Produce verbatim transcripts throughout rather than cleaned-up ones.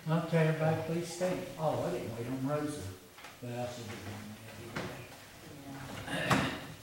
Okay, everybody, please stay. Oh, I didn't wait on Rosa. But I should have done that anyway.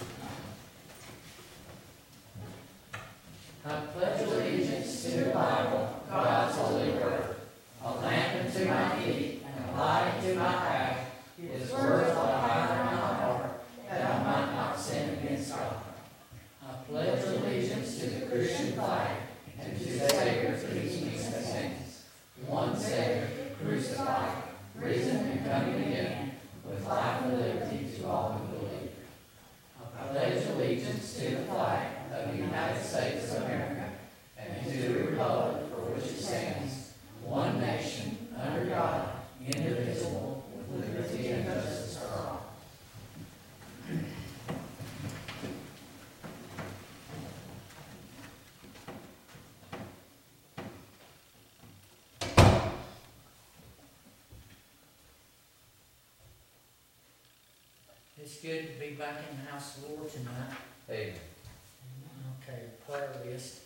I pledge allegiance to the Bible, God's holy word, a lamp unto my feet and a light unto my path. His words are higher in my heart, that I might not sin against God. I pledge allegiance to the Christian flag and to the Savior through whose means I sings. One Savior, crucified, risen and coming again, with life and liberty to all who believe. I pledge allegiance to the flag of the United States of America and to the republic for which it stands, one nation, under God, indivisible, with liberty and justice for all. It's good to be back in the house of the Lord tonight. Amen. Okay, prayer list.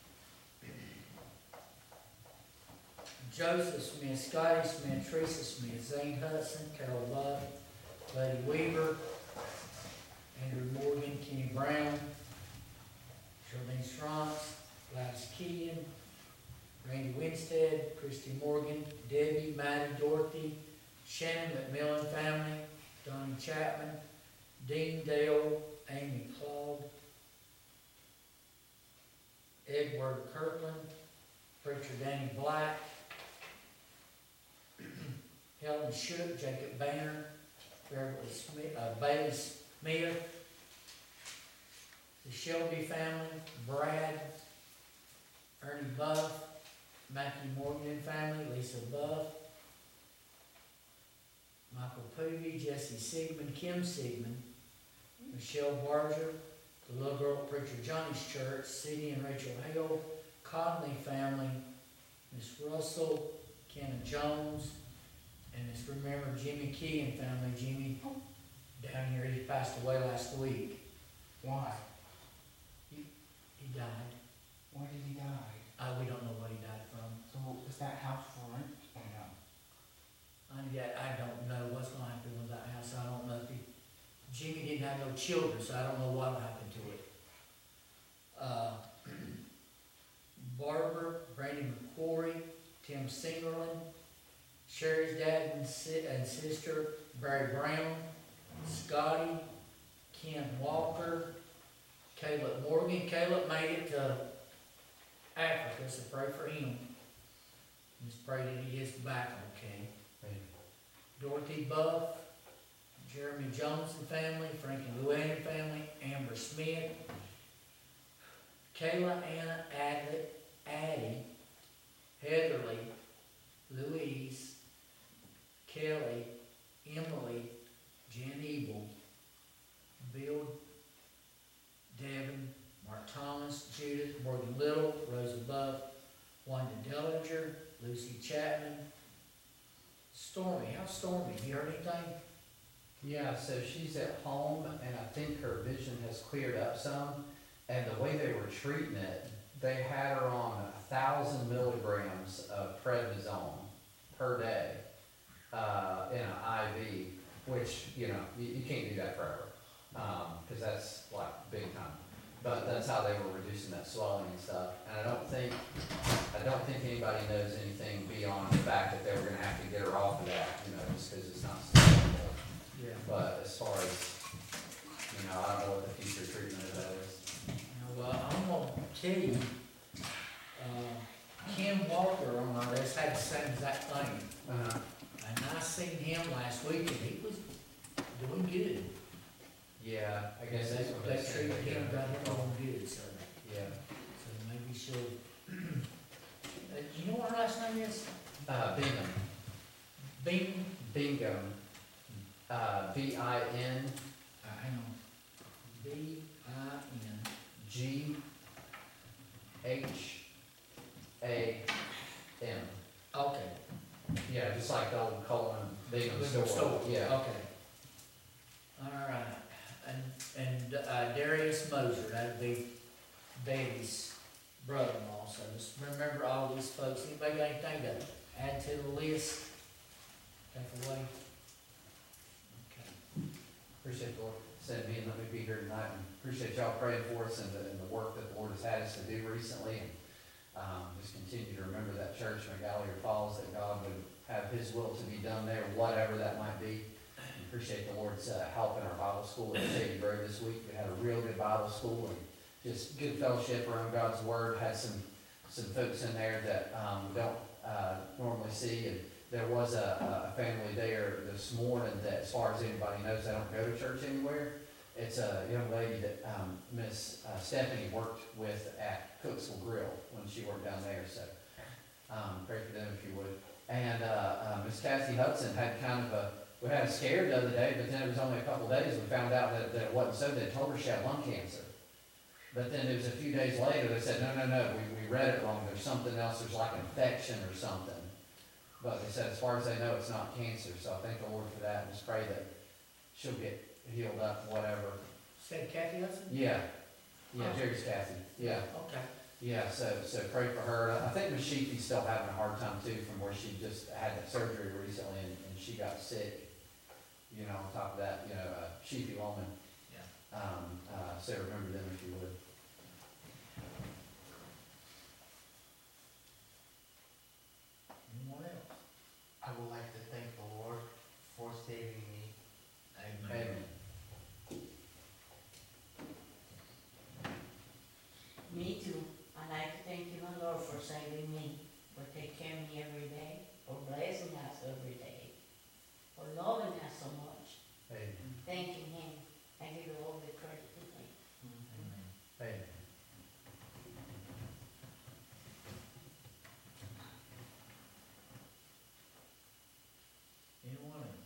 Joseph Smith, Scotty Smith, Teresa Smith, Zane Hudson, Carol Love, Buddy Weaver, Andrew Morgan, Kenny Brown, Charlene Schrontz, Gladys Keegan, Randy Winstead, Christy Morgan, Debbie, Maddie, Dorothy, Shannon McMillan family, Donnie Chapman, Dean Dale, Amy Claude, Edward Kirtland, Preacher Danny Black, Helen Shook, Jacob Banner, Beverly Smith, uh, Bailey Smith, the Shelby family, Brad, Ernie Buff, Matthew Morgan and family, Lisa Buff, Michael Poovey, Jesse Sigmund, Kim Sigmund, Michelle Barger, the little girl at Preacher Johnny's church, Sidney and Rachel Hale, Conley family, Miss Russell, Kenna Jones, and let's remember Jimmy Key and family. Jimmy down here, he passed away last week. Why? He, he died. Why did he die? Uh, we don't know what he died from. So is that house for rent or no? I, yeah, I don't know what's going to happen with that house. I don't know if he, Jimmy didn't have no children, so I don't know what happened to it. Uh, Barbara, Brandy McQuarrie, Tim Singerland, Sherry's dad and, si and sister, Barry Brown, Scotty, Ken Walker, Caleb Morgan. Caleb made it to Africa, so pray for him. Just pray that he gets back okay. Dorothy Buff, Jeremy Jones and family, Frank and Luann and family, Amber Smith, Kayla Anna Adley, Addie, Heatherly, Louise, Kelly, Emily, Jen Ebel, Bill, Devin, Mark Thomas, Judith, Morgan Little, Rosa Buff, Wanda Dellinger, Lucy Chapman, Stormy. How's Stormy? You heard anything? Yeah, so she's at home, and I think her vision has cleared up some. And the way they were treating it, they had her on a thousand milligrams of prednisone per day uh, in an I V, which, you know, you, you can't do that forever, because um, that's like big time. But that's how they were reducing that swelling and stuff. And I don't think, I don't think anybody knows anything beyond the fact that they were gonna have to get her off of that, you know, just because it's not sustainable. Yeah. But as far as, you know, I don't know what the future treatment of that is. Well, I'm gonna tell you, uh, Ken Walker on our list had the same exact thing. Uh-huh. And I seen him last week and he was doing good. Yeah, I guess They, that's what they they said. treated him, got him doing good, so, Yeah. so maybe she'll. Uh, do you know what her last name is? Uh, Bingham, Bean? Bingham, uh, B I N Uh, hang on. B I N. G H A M. Okay. Yeah, just like the old Colin Bingham Bingham store. Yeah. Okay. All right. And, and uh, Darius Moser, that'd be Betty's brother-in-law. So just remember all these folks. Anybody got anything to add to the list, take away. Okay. Appreciate the Lord sending me and let me be here tonight, and appreciate y'all praying for us and the, and the work that the Lord has had us to do recently, and, um, just continue to remember that church in Gallier Falls, that God would have His will to be done there, whatever that might be. And appreciate the Lord's, uh, help in our Bible school at Shady Grove this week. We had a real good Bible school and just good fellowship around God's Word. Had some, some folks in there that, um, we don't, uh, normally see, and there was a, a family there this morning that, as far as anybody knows, they don't go to church anywhere. It's a young lady that, um, Miss uh, Stephanie worked with at Cooksville Grill when she worked down there, so, um, pray for them if you would. And, uh, uh, Miss Kathy Hudson had kind of a, we had a scare the other day, but then it was only a couple of days, we found out that, that it wasn't so, they told her she had lung cancer. But then it was a few days later, they said, no, no, no, we, we read it wrong, there's something else, there's like an infection or something. But they said, as far as they know, it's not cancer, so I thank the Lord for that, and just pray that she'll get healed up, whatever. Said Kathy Hudson? Yeah, yeah, Jerry's Kathy, yeah, Okay. yeah, so, so pray for her. I think Miss Sheepy's still having a hard time too, from where she just had that surgery recently, and, and she got sick. You know, on top of that, you know, uh, Sheepy woman, Yeah. um, uh, so remember them if you would. Anyone else? I would like to thank the Lord for saving me. Amen. Amen. Me too. I like to thank you, my Lord, for saving me, for taking care of me every day, for blessing us every day, for loving us so much, Amen. thanking Him. I give you all the credit to Him. Amen. Amen. Anyone else?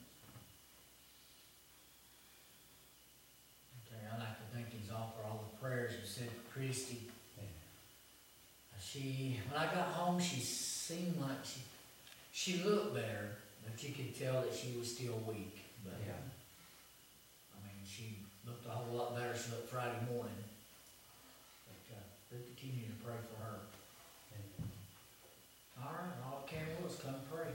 Okay, I'd like to thank these all for all the prayers you said for Christy. She, when I got home, she seemed like she, she looked better, but you could tell that she was still weak. But, Yeah. I mean, she looked a whole lot better, she looked Friday morning. But, uh, we continue to pray for her. Amen. All right, all that can was come pray.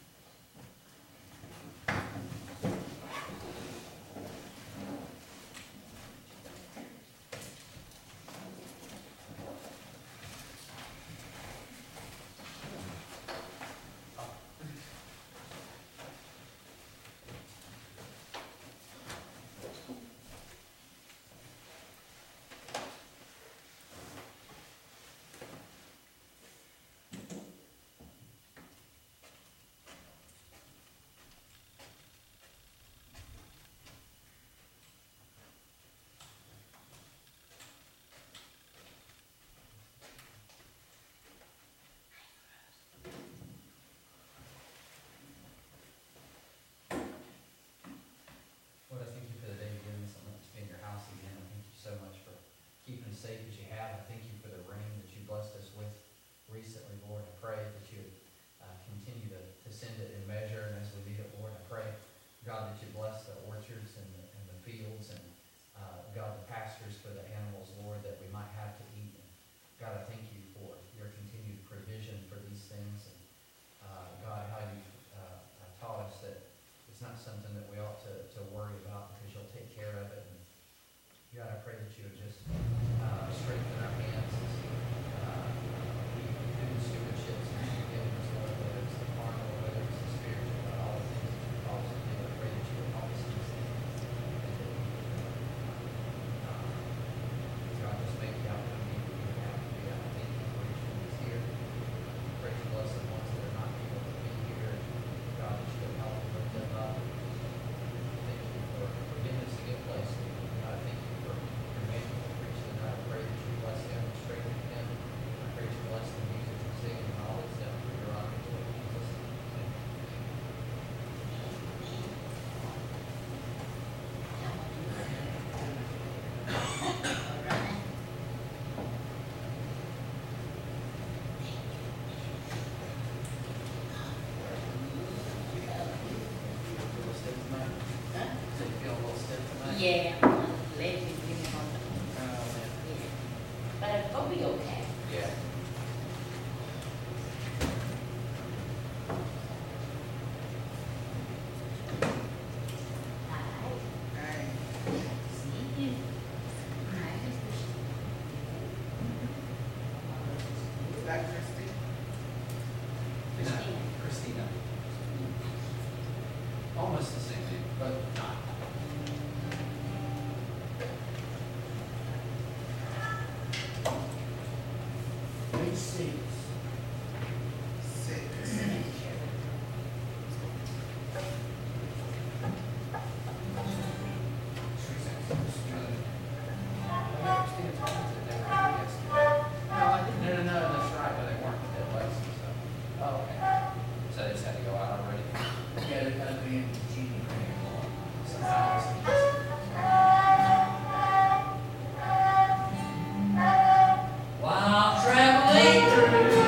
Lord, I thank you for the day you've given us. I'm to be in your house again. I thank you so much for keeping us safe as you have. I thank you for the rain that you blessed us with recently, Lord. I pray that you would uh, continue to, to send it in measure, and as we need it, Lord, I pray, God, that you bless the orchards and the, and the fields, and uh, God, the pastures for the animals, Lord, that we might have to eat. And God, I thank you for your continued provision for these things, and uh, God, how you've uh, uh, taught us that it's not something that we ought to, to worry about, because you'll take care of it. And God, I pray that you would just uh, strengthen our hands as uh, we do stewardship that you've given us, Lord, whether it's the carnal, whether it's the spiritual, but all the things that you've called us to do. I pray that you would help us in these things. Uh, God, just make the outcome be what you would have to be. I thank you for each one that's here. I pray you bless the ones that are not able to be here. God, that you would help and lift them up. Thank you for forgiving us a good place. God, thank you for your man who preached tonight. I pray that you bless him and strengthen him. I pray that you bless the music and singing and all that's done for your honor, Lord Jesus. Amen. Feel a little stiff tonight? Huh? So you feel a little stiff tonight? Yeah, let me give me one. Oh, man. Yeah. But I'll be okay. Yeah. that Christie? Christina. Christina. Almost the same name, but not. Which seats? Six. No, I didn't. No, no, no, that's right, but they weren't at Lexi, so. Oh, okay. So they just had to go out already? Yeah, they're gonna be in January. Somehow it's just- While traveling through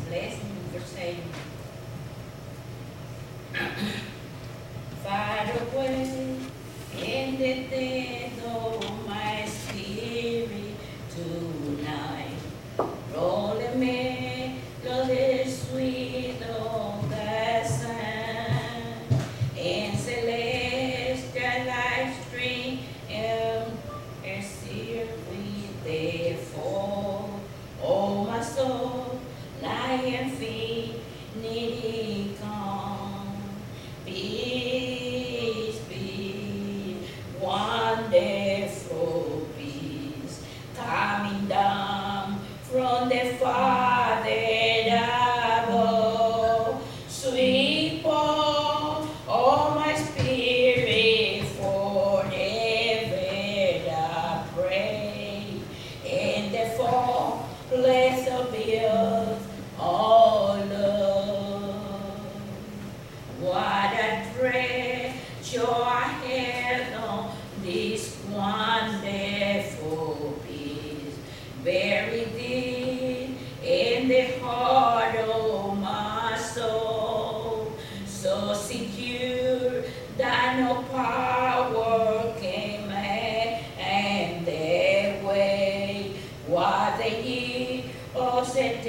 blessing and forsaking me. Far away in the dead of my spirit tonight, roll a melody sweet on the sand, and celestial light stream and a syrupy they fall. Oh, my soul, lying feet, needing calm. Peace, peace, wonderful peace, coming down from the Father above. Sweet balm, oh my spirit, forever I pray. And the faultless of earth, all love. What a treasure I have on this wonderful peace, buried deep in the heart of my soul, so secure that no power can make and their way. What the years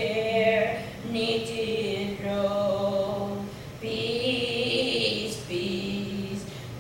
eternity draw. Peace, peace,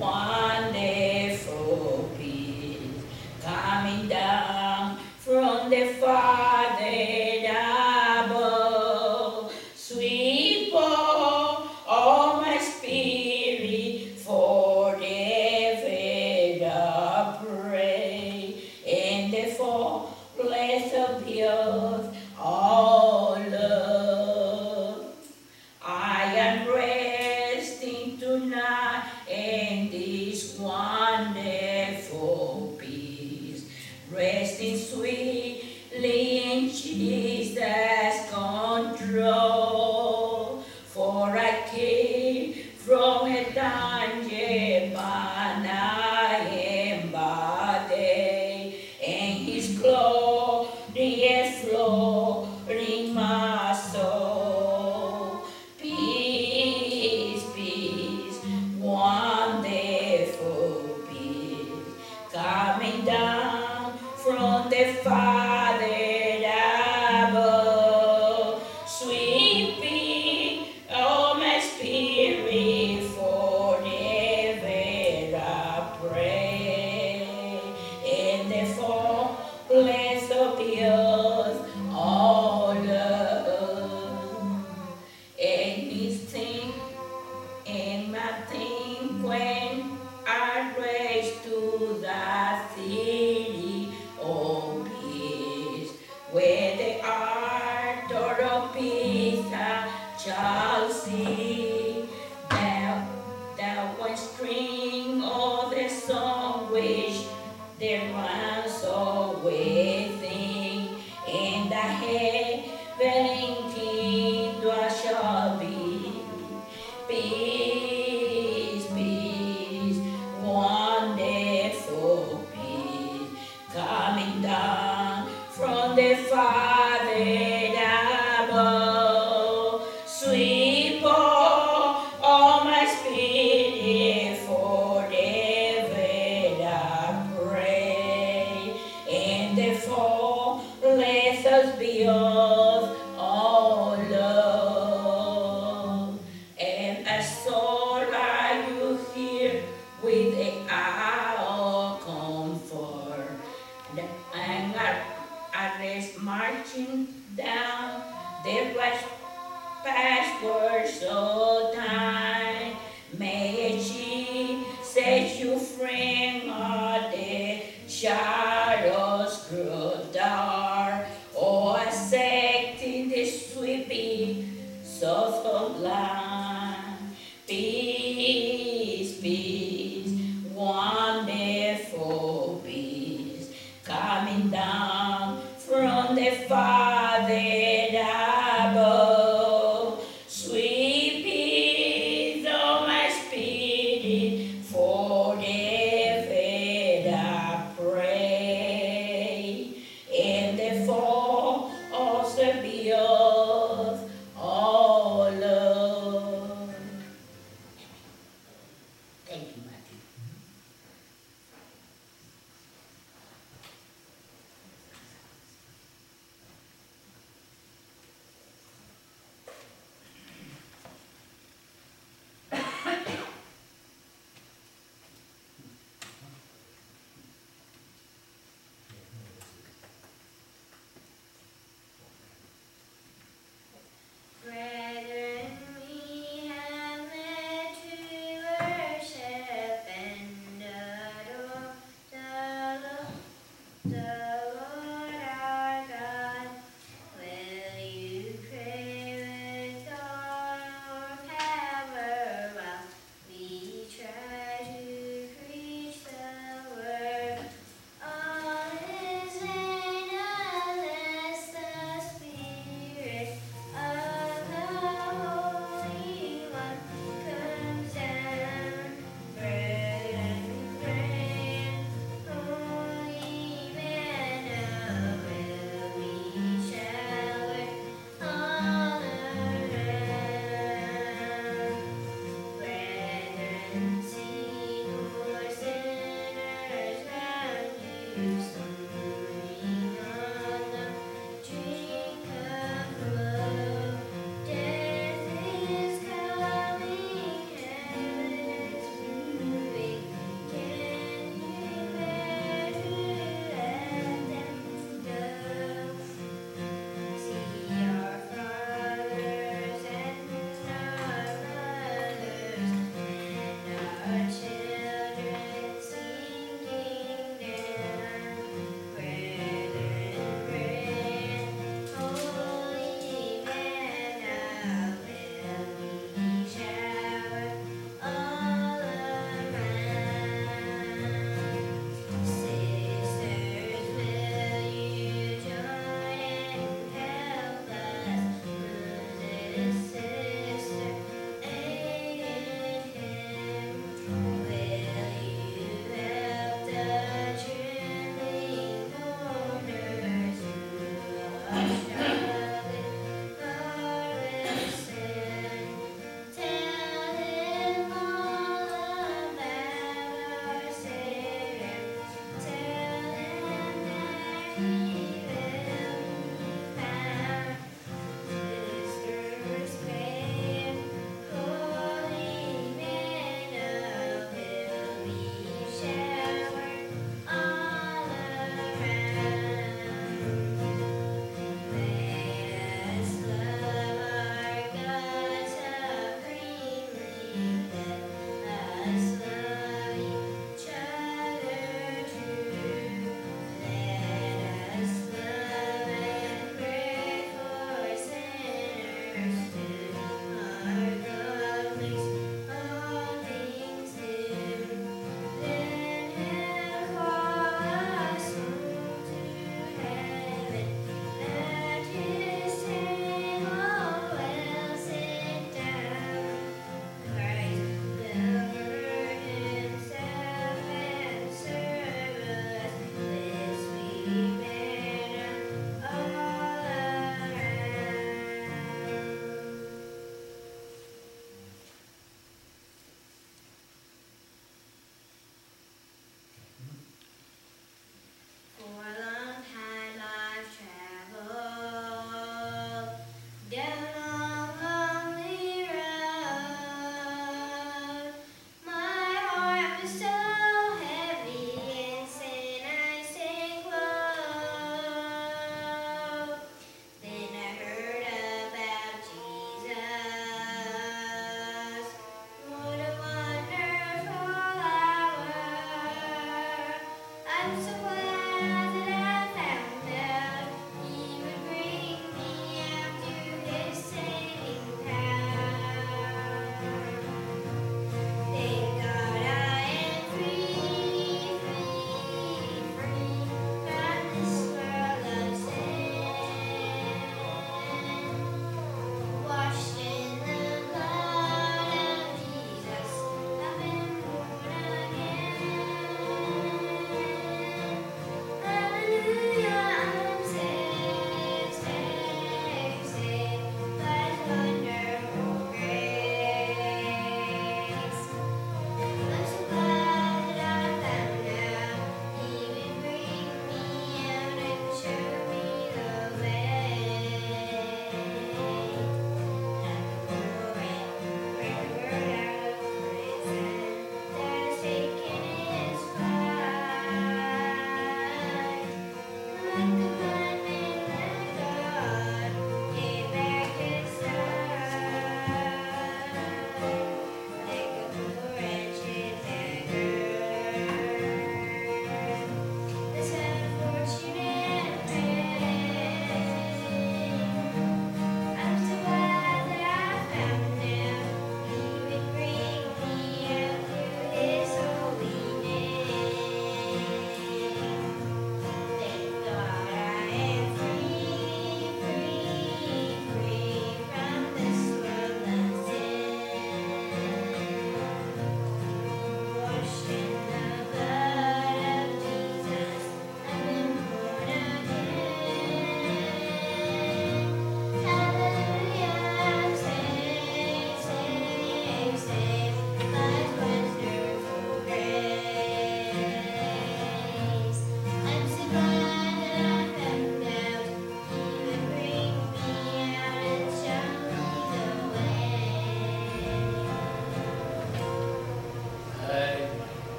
wonderful peace, coming down from the Father above. Sweet balm, all my spirit, forever I pray. And the faultless of the earth, all love. I am resting tonight in this wonderful peace, resting sweetly in Jesus' control. For I came from a dungeon by night and by day, and His glory is flowing my soul. Peace, peace, wonderful peace, coming down from the Father above. Sweet peace, oh my spirit, forever I pray. In the faultless of the earth, all love. Anything and nothing when I race to that city of peace, where the ardor of peace I shall see. Thou, thou one string of the song which there runs always within, in the heavenly kingdom I shall be. Peace, peace, wonderful peace, coming down from the Father above. Sweet balm, all my spirit, forever I pray. And the faultless of the earth, all love. And I saw like you here with the eye of comfort. The anger is marching down the west password so time. May she set you free of the shadows grow dark. Oh, accepting the sweeping soft of land. Peace, peace, wonderful peace, coming down from the Father above. Sweet peace, oh my spirit, forever I pray. In the fall of the earth,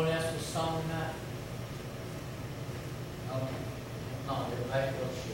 anyone else with song tonight? No, no, everybody else should.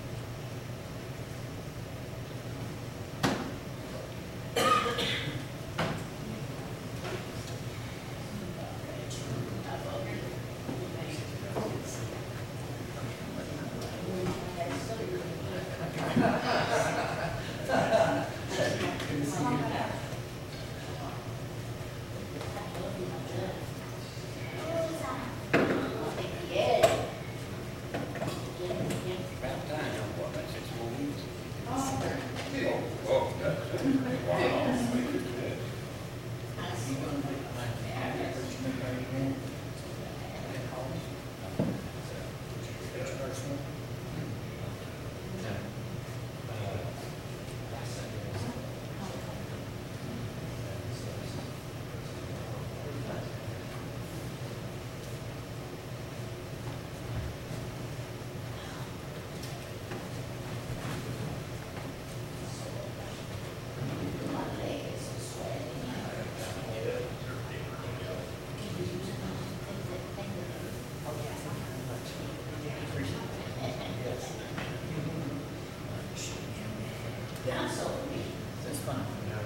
I'm so That's fine.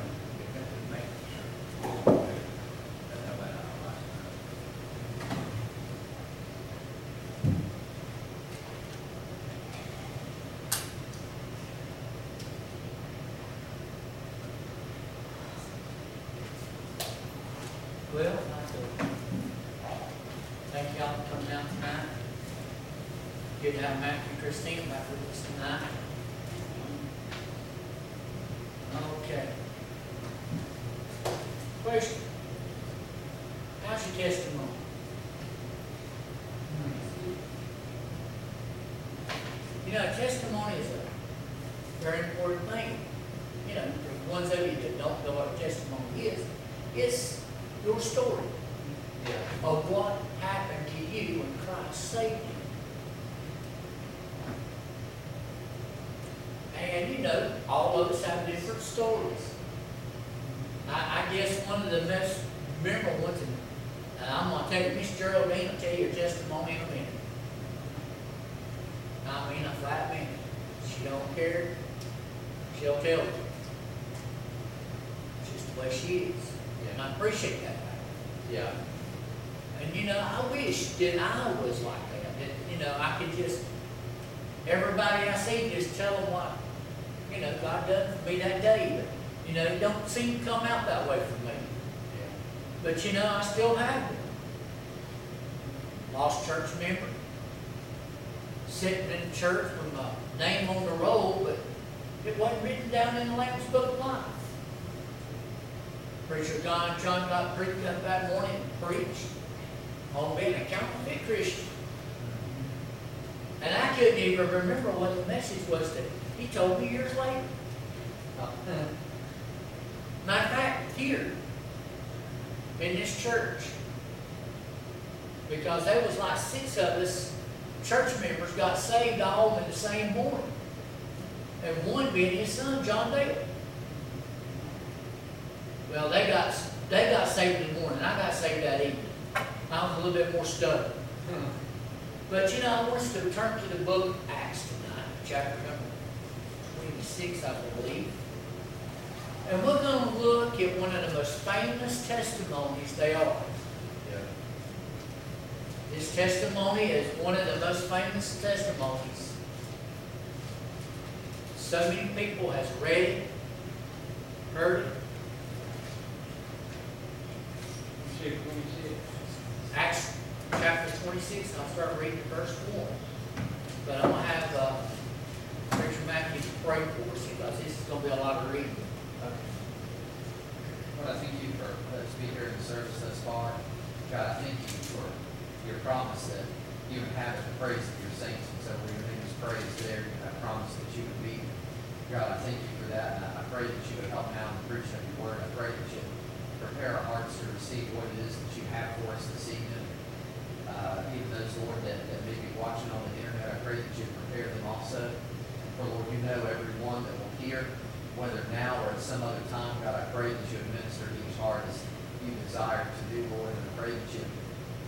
Well, I'd like to thank y'all for coming out tonight. Good to have Matthew and Christine back with us tonight. Okay. Question. How's your testimony? You know, testimony is a very important thing. You know, for the ones of you that don't know what a testimony is, it's your story Yeah. of what happened to you when Christ saved you. And you know, all of us have different stories. I, I guess one of the most memorable ones, and I'm going to tell you, Miss Geraldine will tell you her testimony in a minute. I mean, a flat minute. She don't care. She'll tell you. It's just the way she is. And I appreciate that. Yeah. And you know, I wish that I was like that. That, you know, I could just, everybody I see, just tell them what, you know, God done for me that day. But, you know, it don't seem to come out that way for me. Yeah. But you know, I still have them. Lost church member. Sitting in church with my name on the roll, but it wasn't written down in the Lamb's Book of Life. Preacher John John got preached up that morning and preached on being a counterfeit Christian. And I couldn't even remember what the message was that he told me years later. Matter of fact, here in this church, because there was like six of us church members got saved all in the same morning, and one being his son John Dale. Well, they got they got saved in the morning. I got saved that evening. I was a little bit more stubborn. Hmm. But you know, I want us to turn to the book of Acts tonight, chapter number twenty-six, I believe. And we're going to look at one of the most famous testimonies they are. Yeah. This testimony is one of the most famous testimonies. So many people has read it, heard it. Acts chapter twenty-six, and I'll start reading verse one. But I'm going to have uh, Preacher Matthew pray for us because this is going to be a lot of reading. Okay. Lord, I thank you for letting us be here in the service thus far. God, I thank you for your promise that you inhabit the praise of your saints. And so where your name is praised there, I promise that you would be. God, I thank you for that. And I pray that you would help now in the preaching of your word. I pray that you prepare our hearts to receive what it is that you have for us this evening. Uh, even those, Lord, that, that may be watching on the internet, I pray that you prepare them also. For, Lord, you know everyone that will hear, whether now or at some other time. God, I pray that you administer to each heart as you desire to do, Lord, and I pray that you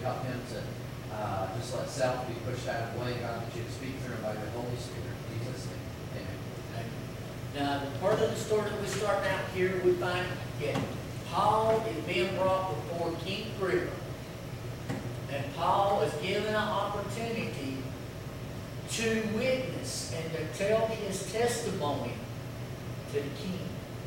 help him to, uh, just let self be pushed out of the way, God, that you would speak through him by your Holy Spirit. In Jesus' name, amen. Now, the part of the story that we start out here, we find that Paul is being brought before King Agrippa. And Paul is given an opportunity to witness and to tell his testimony to the king.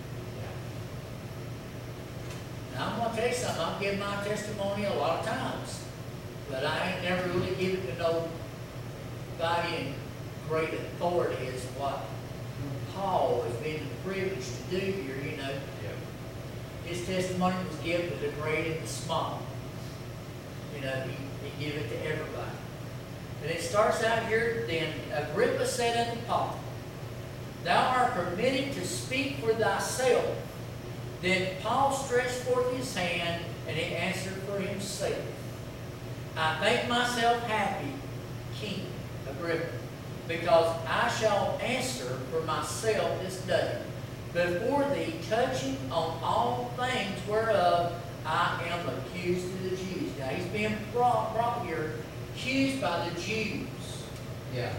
Now, I'm going to tell you something. I've given my testimony a lot of times. But I ain't never really given it to nobody in great authority as what Paul has been privileged to do here, you know. His testimony was given to the great and the small. You know, he, he gave it to everybody. And it starts out here, then Agrippa said unto Paul, Thou art permitted to speak for thyself. Then Paul stretched forth his hand, and he answered for himself. I think myself happy, King Agrippa, because I shall answer for myself this day before thee, touching on all things whereof I am accused to the Jews. Now he's being brought, brought here, accused by the Jews. Yeah,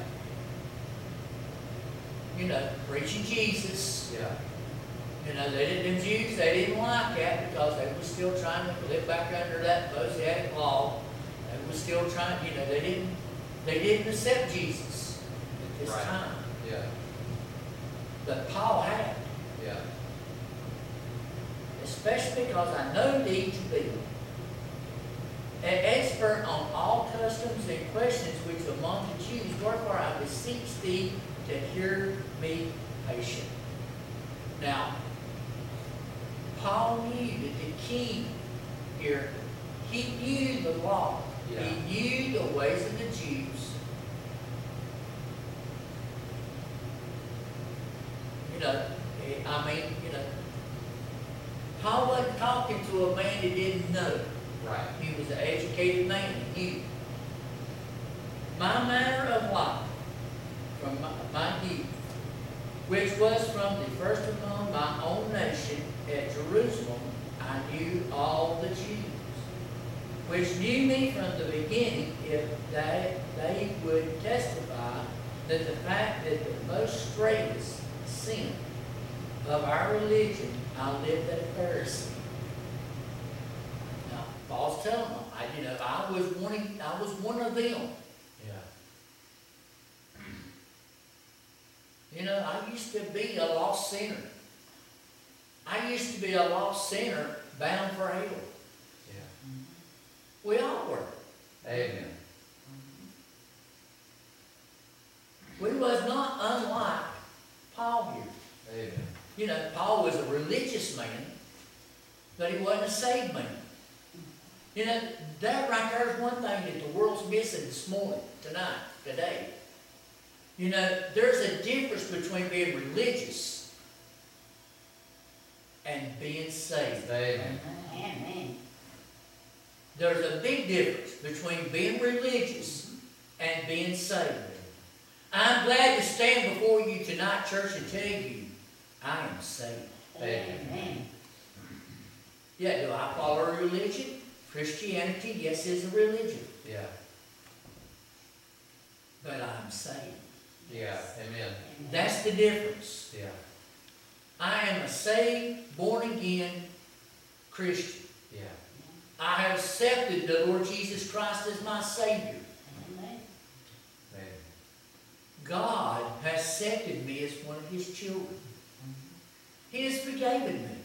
You know, preaching Jesus. yeah, You know, they didn't, the Jews, they didn't like that because they were still trying to live back under that Mosaic law. They were still trying, you know, they didn't, they didn't accept Jesus at this Right. time. yeah, But Paul had, yeah, especially because I know thee to be an expert on all customs and questions which among the Jews, wherefore I beseech thee to hear me patient. Now, Paul knew that the king here, he knew the law. Yeah. He knew the ways of the Jews. You know, eh, I mean, you know, Paul wasn't talking to a man that didn't know. right, He was an educated man. He knew. My manner of life from my, my youth, which was from the first among my own nation at Jerusalem, I knew all the Jews, which knew me from the beginning, if they, they would testify that the fact that the most straightest sin of our religion, I lived a Pharisee. Now, Paul's telling them, I, you know, I was one, I was one of them. yeah, You know, I used to be a lost sinner. I used to be a lost sinner bound for hell. yeah, We all were. amen, We was not unlike Paul here. amen, You know, Paul was a religious man, but he wasn't a saved man. You know, that right there is one thing that the world's missing this morning, tonight, today. You know, there's a difference between being religious and being saved. amen, Amen. There's a big difference between being religious and being saved. I'm glad to stand before you tonight, church, and tell you, I am saved. Amen. Yeah, do I follow a religion? Christianity, yes, is a religion, yeah, but I'm saved. yeah, amen, That's the difference. yeah, I am a saved, born-again Christian. yeah, I have accepted the Lord Jesus Christ as my Savior. Amen. amen, God has accepted me as one of His children. He has forgiven me.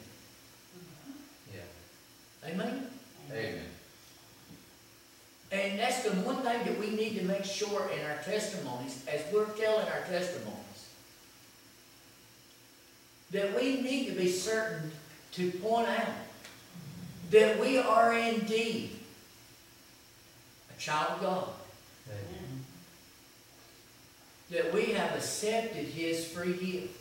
yeah, Amen? amen, And that's the one thing that we need to make sure in our testimonies, as we're telling our testimonies, that we need to be certain to point out that we are indeed a child of God, amen, that we have accepted His free gift,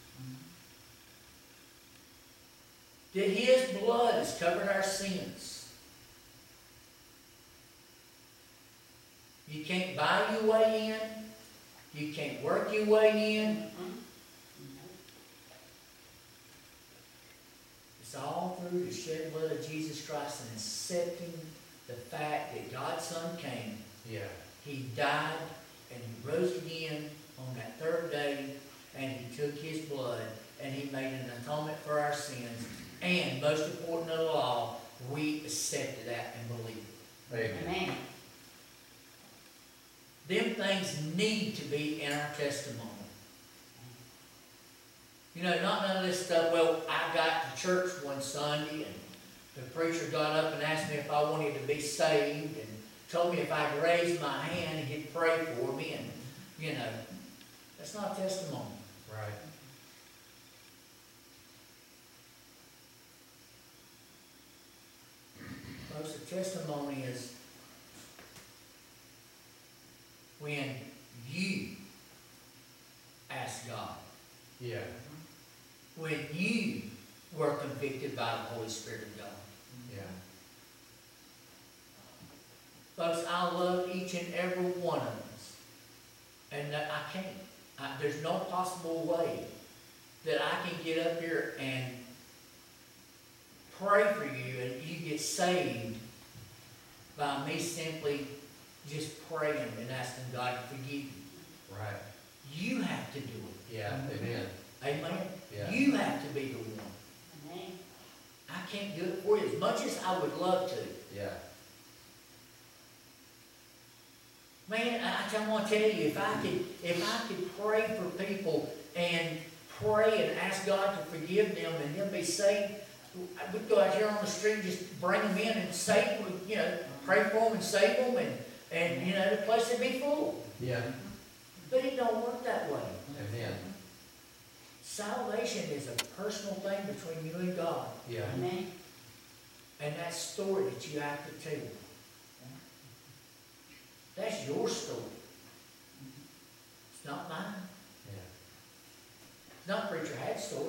that His blood has covered our sins. You can't buy your way in. You can't work your way in. It's all through the shed blood of Jesus Christ and accepting the fact that God's Son came, Yeah, He died, and He rose again on that third day, and He took His blood, and He made an atonement for our sins, and most important of all, we accepted that and believed it. amen. Amen. Them things need to be in our testimony. You know, not none of this stuff, well, I got to church one Sunday, and the preacher got up and asked me if I wanted to be saved, and told me if I'd raise my hand and he'd pray for me, and, you know, that's not testimony. Right. Folks, the testimony is when you ask God, Yeah, when you were convicted by the Holy Spirit of God. yeah, Folks, I love each and every one of us. And that I can't, I, there's no possible way that I can get up here and pray for you and you get saved by me simply just praying and asking God to forgive you. right. You have to do it. Yeah, amen. Amen? Yeah. You have to be the one. Amen. I can't do it for you as much as I would love to. Yeah, Man, I, I want to tell you, if I could, if I could pray for people and pray and ask God to forgive them and them be saved, we'd go out here on the street and just bring them in and save them, you know, pray for them and save them, and, and you know, the place would be full. yeah, But it don't work that way. amen. Salvation is a personal thing between you and God, Yeah, Amen. and that story that you have to tell. That's your story. It's not mine. yeah, It's not Preacher Had's story.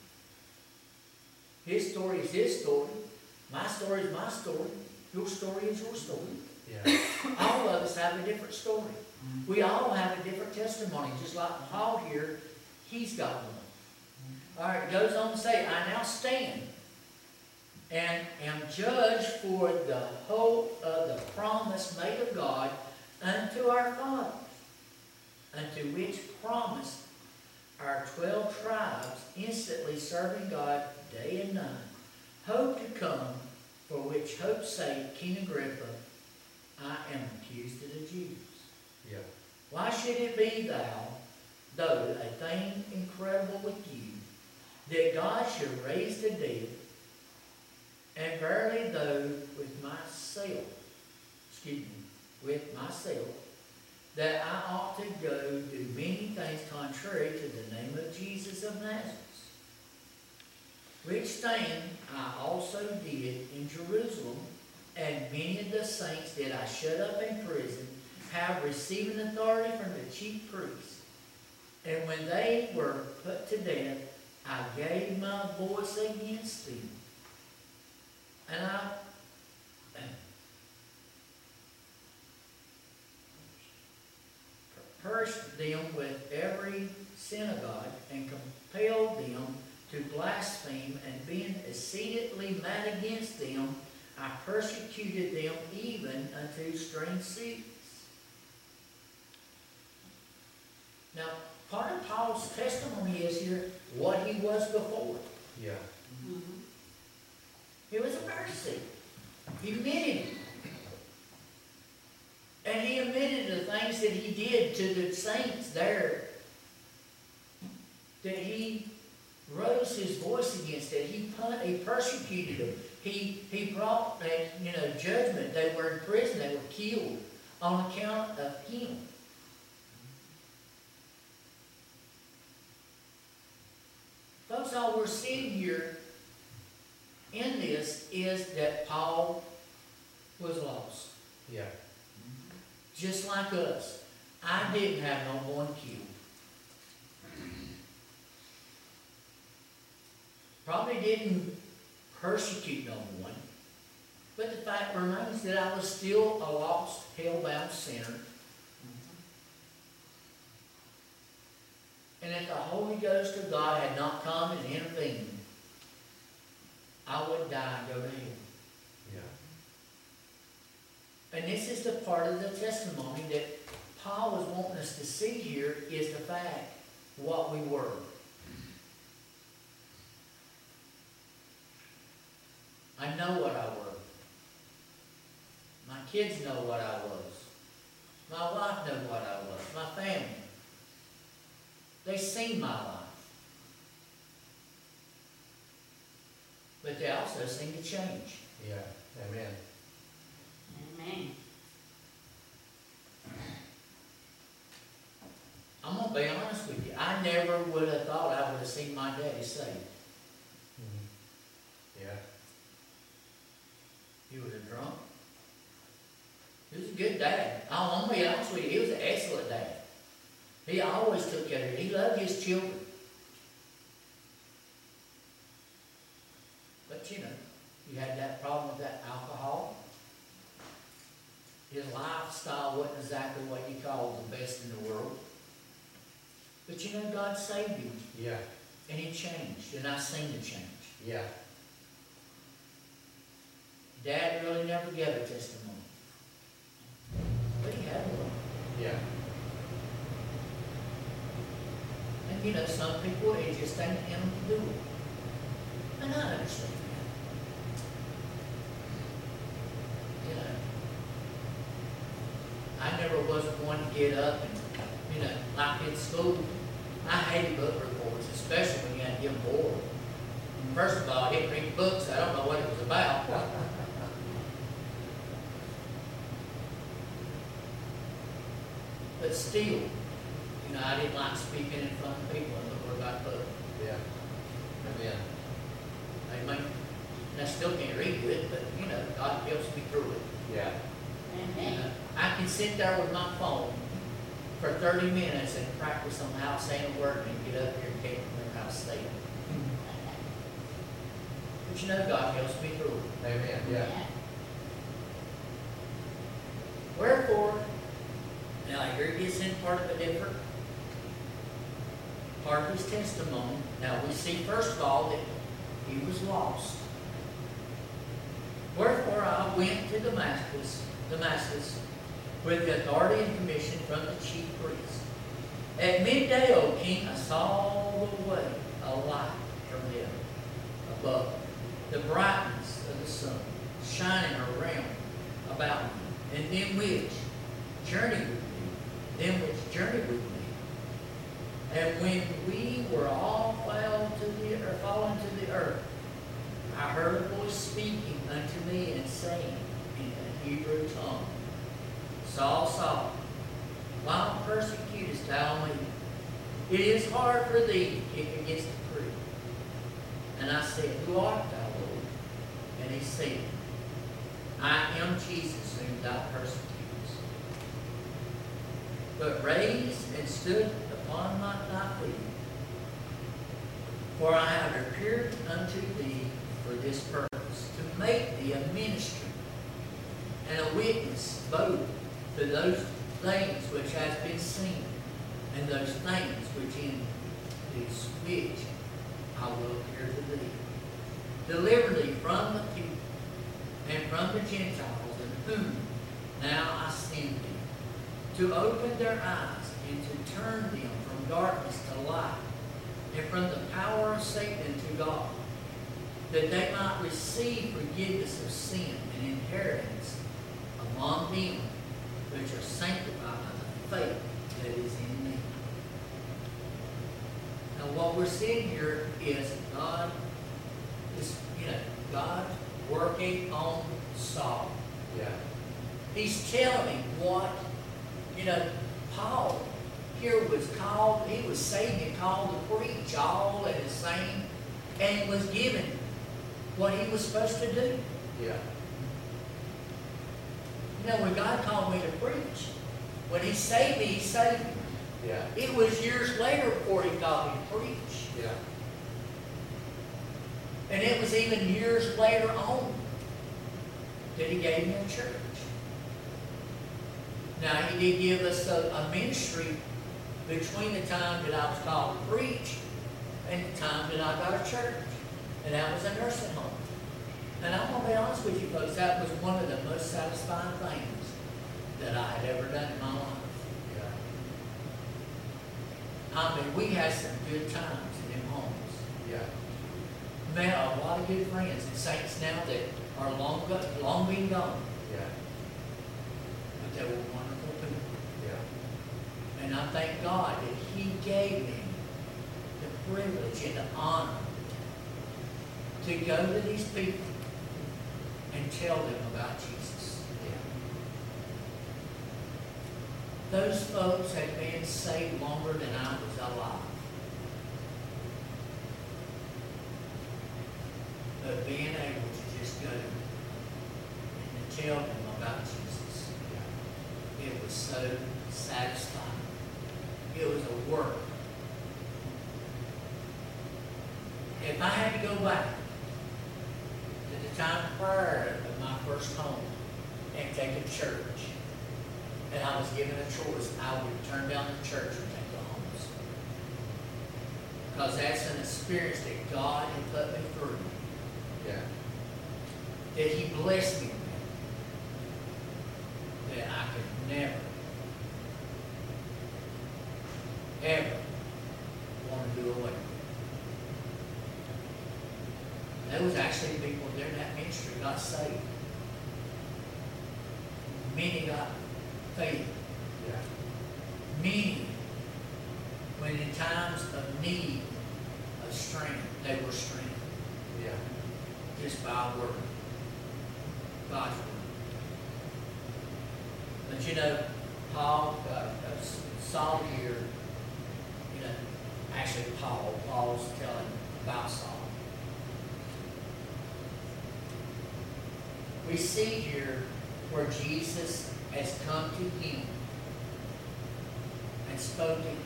His story is his story. My story is my story. Your story is your story. yeah, All of us have a different story. We all have a different testimony, just like Paul here, he's got one. All right, it goes on to say, I now stand and am judged for the hope of the promise made of God unto our fathers, unto which promise our twelve tribes, instantly serving God day and night, hope to come, for which hope's sake, King Agrippa, I am accused of the Jews. yeah, Why should it be thou, though a thing incredible with you, that God should raise the dead, and verily though with myself, excuse me, with myself, that I ought to go do many things contrary to the name of Jesus of Nazareth, which thing I also did in Jerusalem, and many of the saints that I shut up in prison have received an authority from the chief priests. And when they were put to death, I gave my voice against them. And I cursed them with every synagogue and compelled them to blaspheme, and being exceedingly mad against them, I persecuted them even unto strange cities. Now, part of Paul's testimony is here what he was before. yeah, Mhm. He was a Pharisee. He admitted it. And he admitted the things that he did to the saints there, that he rose his voice against it. He, pun- he persecuted them. He, he brought that, you know, judgment. They were in prison. They were killed on account of him. Folks, all we're seeing here in this is that Paul was lost. yeah, Just like us. I didn't have no one killed. Probably didn't persecute no one. But the fact remains that I was still a lost, hell-bound sinner. And if the Holy Ghost of God had not come and intervened, I would die and go to hell. yeah, And this is the part of the testimony that Paul was wanting us to see here, is the fact what we were. I know what I were. My kids know what I was. My wife knows what I was. My family. They seen my life. But they also seen the change. Yeah, amen. Amen. I'm going to be honest with you. I never would have thought I would have seen my daddy saved. Mm-hmm. Yeah. He was a drunk. He was a good dad. I'm going to be honest with you. He was an excellent dad. He always took care of it. He loved his children. But you know, you had that problem with that alcohol. His lifestyle wasn't exactly what you call the best in the world. But you know, God saved him. Yeah. And he changed. And I seen the change. Yeah. Dad really never gave a testimony. But he had one. Yeah. And you know, some people, it just ain't in them to do it. And I understand that. You know, I never was one to get up and, you know, like in school, I hated book reports, especially when you had to give them board. First of all, I didn't read books, I don't know what it was about. But still, you know, I didn't like speaking in front of people and look where God put them. Yeah. Amen. Amen. And I still can't read it, but you know, God helps me through it. Yeah. You Amen. know, I can sit there with my phone for thirty minutes and practice on how to say a word and get up here and can't remember how to say it. But you know, God helps me through it. Amen. Yeah. Wherefore, now here he gets in part of a different part of his testimony. Now we see first of all that he was lost. Wherefore I went to Damascus, Damascus, with the authority and commission from the chief priest. At midday, O king, I saw the way a light from heaven above, the brightness of the sun shining around about me, and them which journeyed with me, them which journeyed with me. And when we were all fell to the or fallen to the earth, I heard a voice speaking unto me and saying in the Hebrew tongue, Saul, Saul, why persecutest thou me? It is hard for thee to kick against the prick. And I said, Who art thou, Lord? And he said, I am Jesus whom thou persecutest. But raised and stood upon my thy feet, for I have appeared unto thee for this purpose, to make thee a ministry and a witness both to those things which has been seen, and those things which in these which I will appear to thee. Deliver thee from the people and from the Gentiles, in whom now I send thee, to open their eyes and to turn them from darkness to light, and from the power of Satan to God, that they might receive forgiveness of sin and inheritance among them which are sanctified by the faith that is in me. Now what we're seeing here is God is, you know, God working on Saul. Yeah. He's telling him what, you know, Paul here was called, he was saved and called to preach all at the same, and was given what he was supposed to do. Yeah. You know, when God called me to preach, when he saved me, he saved me. Yeah. It was years later before he called me to preach. Yeah. And it was even years later on that he gave me a church. Now, he did give us a, a ministry between the time that I was called to preach and the time that I got a church. And that was a nursing home. And I'm going to be honest with you folks, that was one of the most satisfying things that I had ever done in my life. Yeah. I mean, we had some good times in them homes. Yeah. Met a lot of good friends and saints now that are long, go- long been gone, Yeah. but they were wonderful people. Yeah. And I thank God that He gave me the privilege and the honor to go to these people and tell them about Jesus. Yeah. Those folks had been saved longer than I was alive. But being able to just go and to tell them about Jesus, Yeah. it was so satisfying. It was a work. If I had to go back to the time prior of my first home and take a church, and I was given a choice, I would turn down the church and take the homes. Because that's an experience that God had put me through, Yeah. that He blessed me with, that I could never, ever want to do away with. There was actually people during that ministry got saved. Many got faith. Yeah. Many, when in times of need, of strength, they were strengthened Yeah. just by word, God's word. But you know, Paul, uh, uh, Saul here, you know, actually Paul, Paul's telling about Saul. We see here where Jesus has come to him and spoken to him.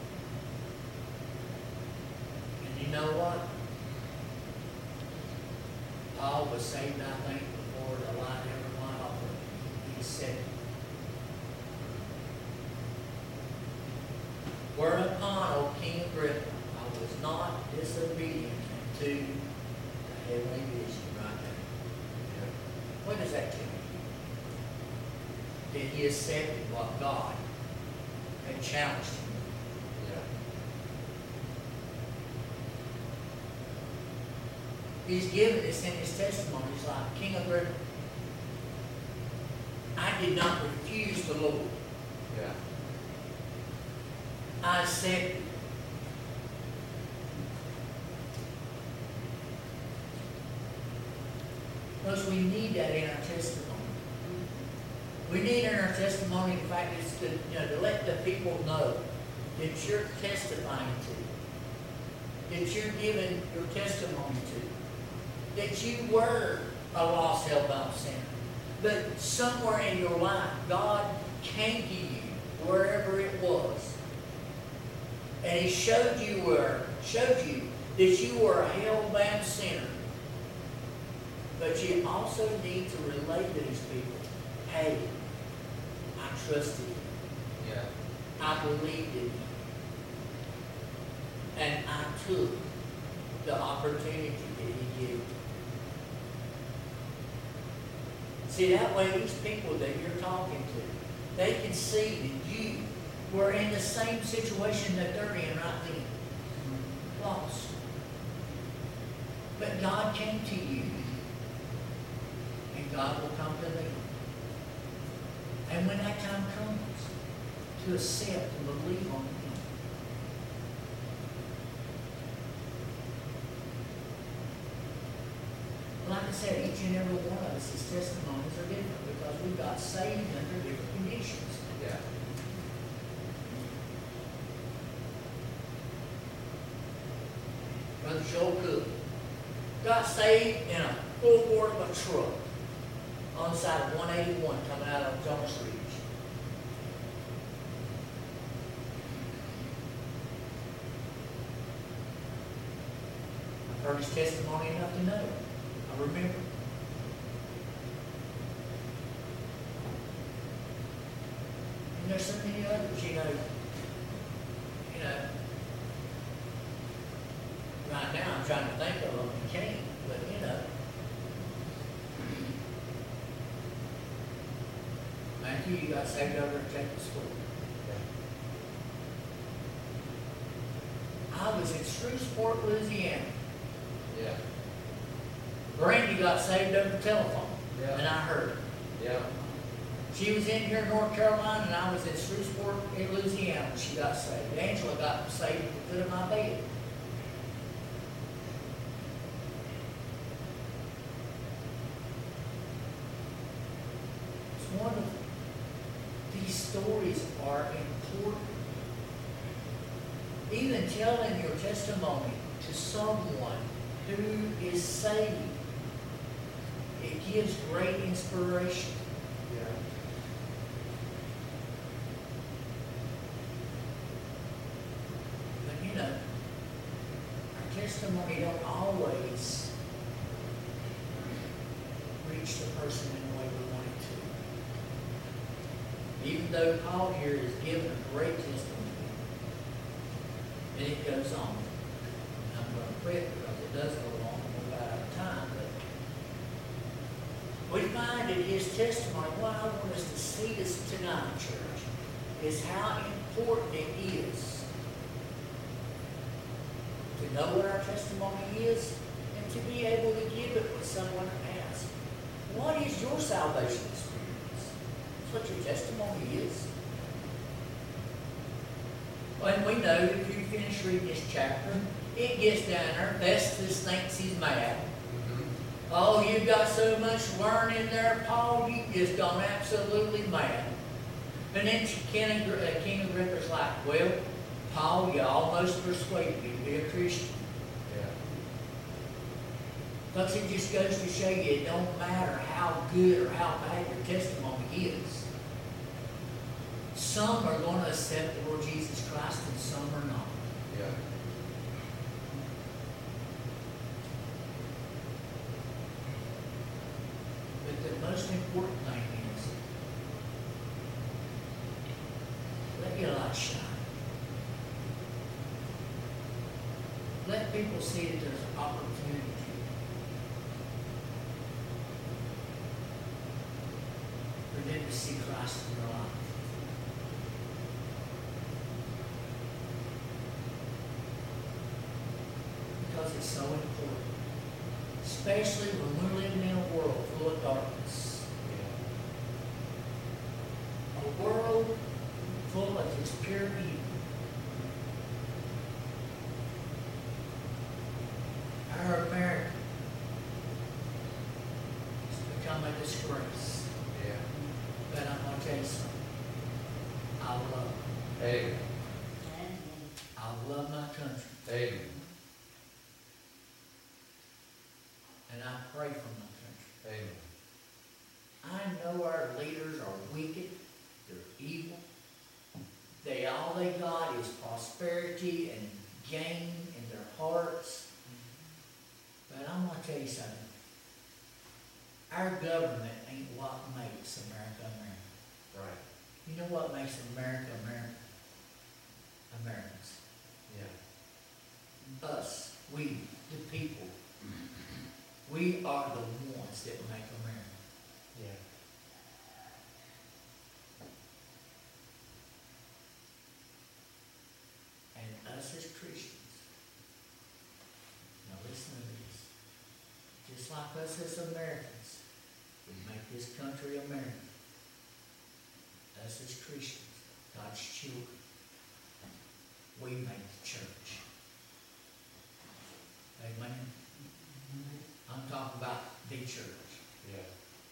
And you know what? Paul was saved, I think, before the line ever went off. He said, "Whereupon, O King Agrippa, I was not disobedient to the heavenly vision," right there. What does that tell you? That he accepted what God had challenged him. Yeah. He's given this in his testimony. He's like, "King Agrippa, I did not refuse the Lord. Yeah. I accepted." Because we need that in our testimony. We need in our testimony, in fact, it's to, you know, to let the people know that you're testifying to, that you're giving your testimony to, that you were a lost, hell-bound sinner. But somewhere in your life, God came to you, wherever it was, and He showed you where, showed you that you were a hell-bound sinner. But you also need to relate to these people, "Hey, I trusted you. Yeah. I believed in you. And I took the opportunity that He gave." See, that way these people that you're talking to, they can see that you were in the same situation that they're in right then. Lost. But God came to you. And God will come to them. And when that time comes, to accept and believe on Him. Like I said, each and every one of us, his testimonies are different because we got saved under different conditions. Yeah. Brother Joel Cook got saved in a full board of a truck on the side of one eighty-one coming out of Jonas Ridge. I've heard his testimony enough to know. I remember. And there's so many others, you know. You know. Right now I'm trying to think of them and can't, but you know. Matthew you got saved over at Jacob School. I was in Shreveport, Louisiana. Yeah. Brandy got saved over the telephone, Yeah. and I heard her. Yeah. She was in here in North Carolina, and I was in Shreveport, in Louisiana, when she got saved. Angela got saved at the foot of my bed. It's wonderful. These stories are important. Even telling your testimony to someone who is saved, it gives great inspiration. Yeah. But you know, our testimony don't always reach the person in the way we want it to. Even though Paul here is given a great testimony, and it goes on. And I'm going to quit because it does go on, we're about out of time, but we find in his testimony, what I want us to see this tonight, church, is how important it is to know what our testimony is and to be able to give it when someone asks, what is your salvation experience? That's what your testimony is. And we know if you finish reading this chapter, it gets down there, Festus thinks he's mad. Oh, you've got so much learning there, Paul, you've just gone absolutely mad. And then King, uh, King Agrippa's like, well, Paul, you almost persuaded me to be a Christian. Yeah. Because it just goes to show you it don't matter how good or how bad your testimony is. Some are going to accept the Lord Jesus Christ and some are not. Yeah. But the most important thing is, let your light shine. Let people see that there's opportunity. For them to see Christ in their life. Because it's so important. Especially when we're living in a world full of darkness. A world full of this pure evil. Our America has become a disgrace. Yeah. But I'm going to tell you something. I love it. Amen. I love my country. Amen. And I pray for my country. Amen. I know our leaders are wicked. They're evil. They, all they got is prosperity and gain in their hearts. But I'm going to tell you something. Our government ain't what makes America America. Right. You know what makes America America? Americans. Yeah. Us. We, the people. We are the ones that make America. Yeah. And us as Christians. Now listen to this. Just like us as Americans, we make this country America. Us as Christians, God's children, we make the church. Amen? I'm talking about the church. Yeah.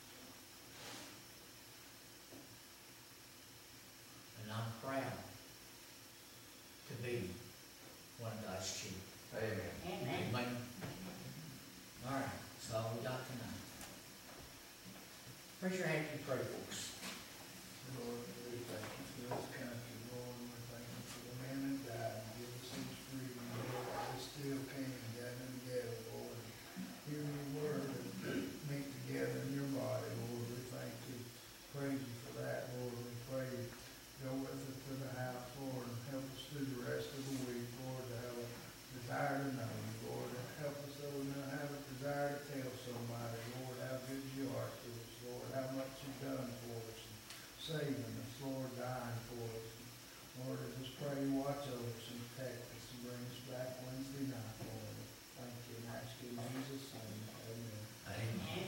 And I'm proud to be one of God's children. Amen. Amen. Amen. All right, that's all we got tonight. Raise your hand and pray for us. Lord, we thank you for this country, Lord, we thank you for the man that died, and give us each freedom, Lord, while we still can, gathering together, Lord, hear your word, and meet together in your body, Lord, we thank you, praise you for that, Lord, we pray, go with us to the house, Lord, and help us through the rest of the week, Lord, to have a desire to know you, Lord, and help us so we may have a desire to tell somebody, Lord, how good you are to us, Lord, how much you've done for us, saving us, Lord, dying for us. Lord, I just pray you watch over us and protect us and bring us back Wednesday